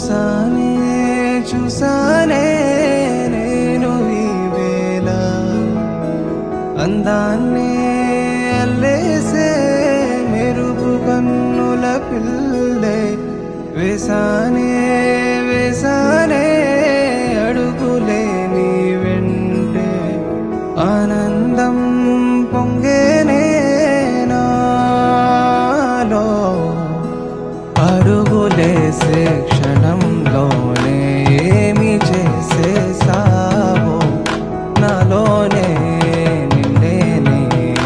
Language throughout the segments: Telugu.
చూసానే చూసానే నేను ఈ వేళ అందాన్నే అల్లేసే మెరుపు కన్నుల పిల్లే వేసానే వేసానే అడుగులే నీ వెంటే ఆనందం పొంగేనే నాలో అడుగులేసే క్షణంలోనే ఏమి చేసేసావో నాలోనే నిన్నేనే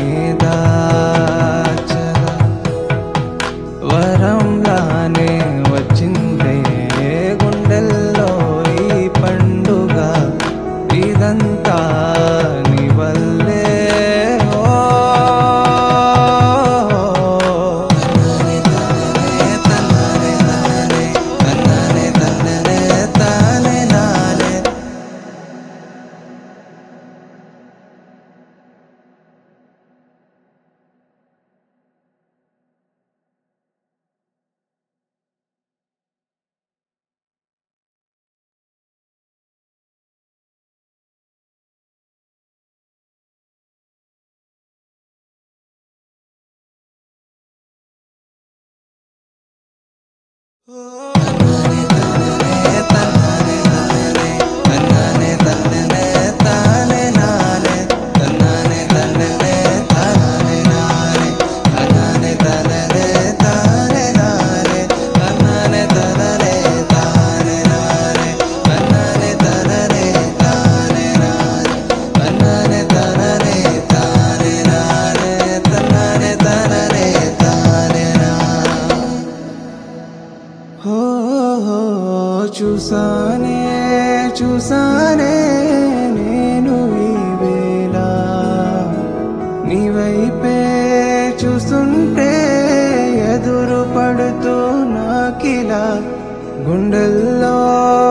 దాచగా వరంలానే వచ్చిందే గుండెల్లో ఈ పండుగ ఇదంతా నీ వల్లే చూసానే చూసానే నేను ఈ వేళ నీ వైపే చూస్తుంటే ఎదురు పడుతూ నాకిలా గుండెల్లో